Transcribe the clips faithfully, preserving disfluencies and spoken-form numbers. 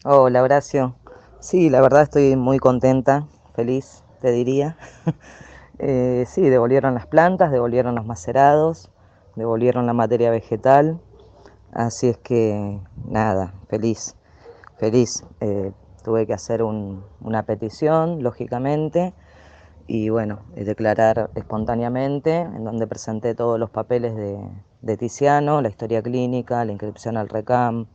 Hola, Horacio. Sí, la verdad estoy muy contenta, feliz, te diría. Eh, sí, devolvieron las plantas, devolvieron los macerados, devolvieron la materia vegetal. Así es que, nada, feliz, feliz. Eh, tuve que hacer un- una petición, lógicamente, y bueno, eh, declarar espontáneamente, en donde presenté todos los papeles de, de Tiziano, la historia clínica, la inscripción al RECAM,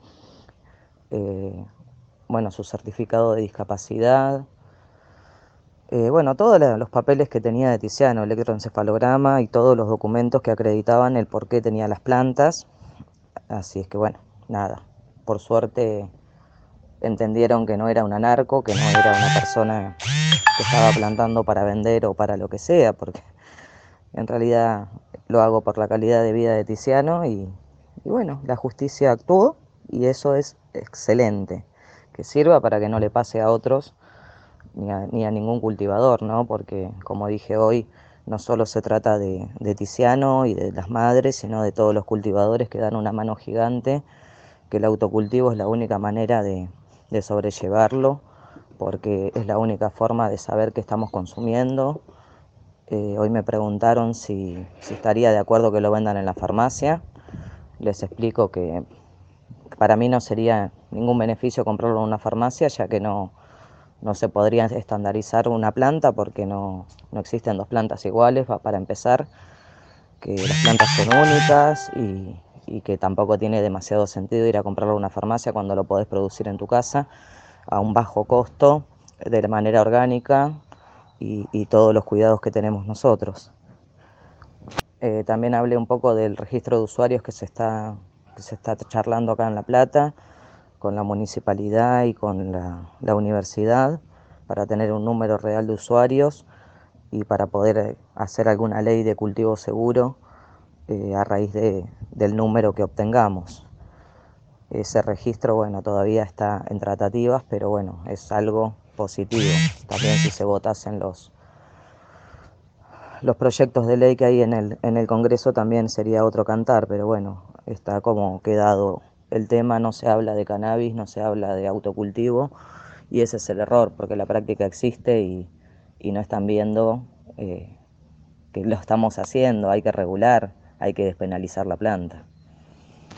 eh, bueno, su certificado de discapacidad, eh, bueno, todos los papeles que tenía de Tiziano, el electroencefalograma y todos los documentos que acreditaban el por qué tenía las plantas. Así es que bueno, nada, por suerte entendieron que no era un anarco, que no era una persona que estaba plantando para vender o para lo que sea, porque en realidad lo hago por la calidad de vida de Tiziano y, y bueno, la justicia actuó y eso es excelente, que sirva para que no le pase a otros ni a, ni a ningún cultivador, ¿no? Porque, como dije hoy, no solo se trata de, de Tiziano y de las madres, sino de todos los cultivadores que dan una mano gigante, que el autocultivo es la única manera de, de sobrellevarlo, porque es la única forma de saber qué estamos consumiendo. Eh, hoy me preguntaron si, si estaría de acuerdo que lo vendan en la farmacia. Les explico que para mí no sería ningún beneficio comprarlo en una farmacia, ya que no, no se podría estandarizar una planta porque no, no existen dos plantas iguales, para empezar, que las plantas son únicas y, y que tampoco tiene demasiado sentido ir a comprarlo en una farmacia cuando lo podés producir en tu casa a un bajo costo, de manera orgánica y, y todos los cuidados que tenemos nosotros. Eh, también hablé un poco del registro de usuarios que se está, que se está charlando acá en La Plata, con la municipalidad y con la, la universidad, para tener un número real de usuarios y para poder hacer alguna ley de cultivo seguro eh, a raíz de, del número que obtengamos. Ese registro, bueno, todavía está en tratativas, pero bueno, es algo positivo. También si se votasen los, los proyectos de ley que hay en el, en el Congreso también sería otro cantar, pero bueno, está como quedado el tema, no se habla de cannabis, no se habla de autocultivo, y ese es el error, porque la práctica existe y, y no están viendo eh, que lo estamos haciendo, hay que regular, hay que despenalizar la planta.